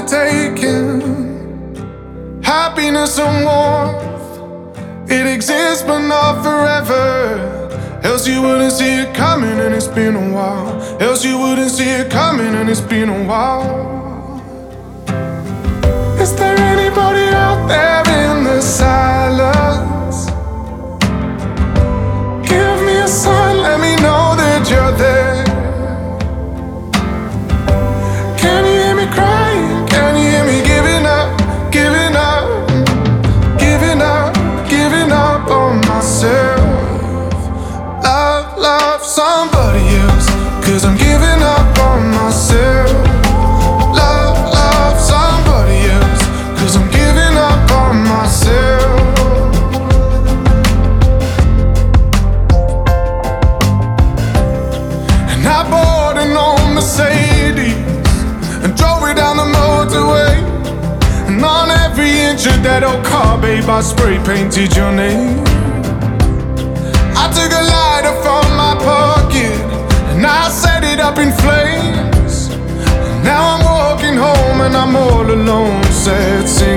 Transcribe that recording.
taking. Happiness and warmth, it exists but not forever. Else you wouldn't see it coming, and it's been a while. Else you wouldn't see it coming, and it's been a while. Is there anybody out there in the silence? Give me a sign, let me know that you're there. Can you hear me crying? Can you hear me giving up, giving up, giving up, giving up on myself? Love somebody else, 'cause I'm giving up on myself. Love somebody else, 'cause I'm giving up on myself. And I bought an old Mercedes and drove it down the motorway. And on every inch of that old car, babe, I spray painted your name. I took a lighter from my pocket and I set it up in flames. And now I'm walking home and I'm all alone, sad, singing.